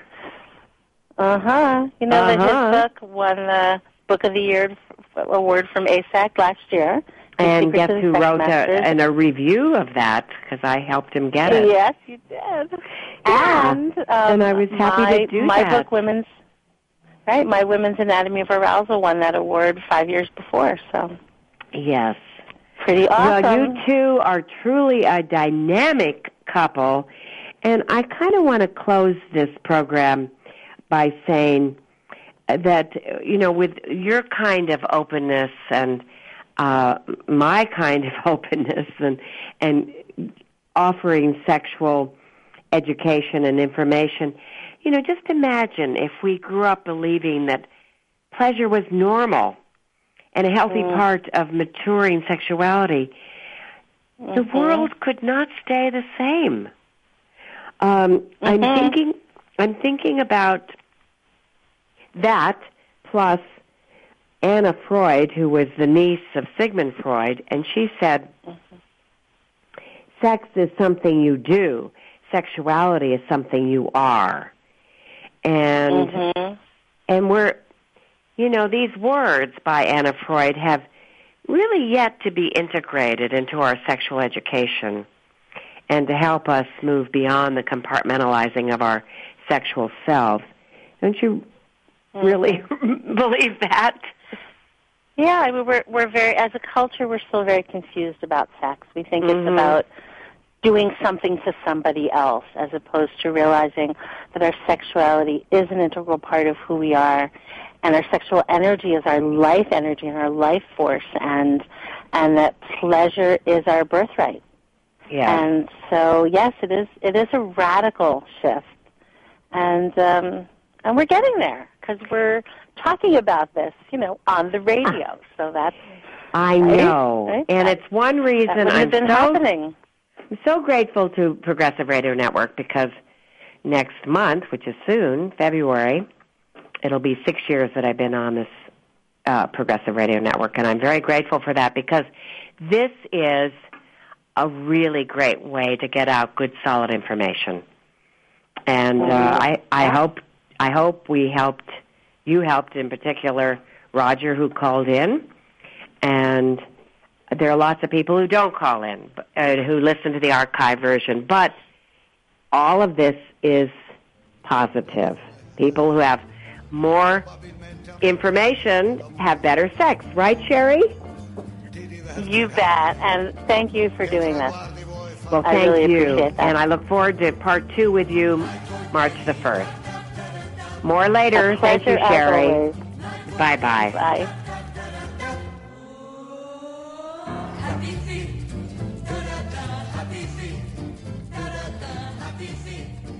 Uh-huh. You know uh-huh. that his book won the Book of the Year award from A S A C last year. And guess who wrote a, and a review of that, because I helped him get it. Yes, you did. Yeah. And, um, and I was happy my, to do my that. My book, Women's, right, my Women's Anatomy of Arousal won that award five years before, so. Yes. Pretty awesome. Well, you two are truly a dynamic couple, and I kind of want to close this program by saying that, you know, with your kind of openness and uh, my kind of openness and and offering sexual education and information, you know, just imagine if we grew up believing that pleasure was normal and a healthy mm. part of maturing sexuality, mm-hmm. the world could not stay the same. Um, mm-hmm. I'm thinking, I'm thinking about that, plus Anna Freud, who was the niece of Sigmund Freud, and she said, mm-hmm. sex is something you do. Sexuality is something you are. And mm-hmm. and we're, you know, these words by Anna Freud have really yet to be integrated into our sexual education and to help us move beyond the compartmentalizing of our sexual selves. Don't you really believe that? Yeah, I mean, we're we're very, as a culture, we're still very confused about sex. We think mm-hmm. it's about doing something to somebody else, as opposed to realizing that our sexuality is an integral part of who we are, and our sexual energy is our life energy and our life force, and and that pleasure is our birthright. Yeah. And so, yes, it is. It is a radical shift, and um, and we're getting there because we're talking about this, you know, on the radio. So that's I right? know, Right? and it's one reason that I'm been so happening. I'm so grateful to Progressive Radio Network, because next month, which is soon, February, it'll be six years that I've been on this uh, Progressive Radio Network, and I'm very grateful for that, because this is a really great way to get out good, solid information. And uh, I, I hope, I hope we helped. You helped, in particular, Roger, who called in, and there are lots of people who don't call in, uh, who listen to the archive version. But all of this is positive. People who have more information have better sex. Right, Sherry? You bet. And thank you for doing this. Well, thank I really you. appreciate that. And I look forward to part two with you March the first. More later. A Thank you, pleasure, as Sherry. always. Bye-bye. Bye. Happy feet, happy feet, happy feet.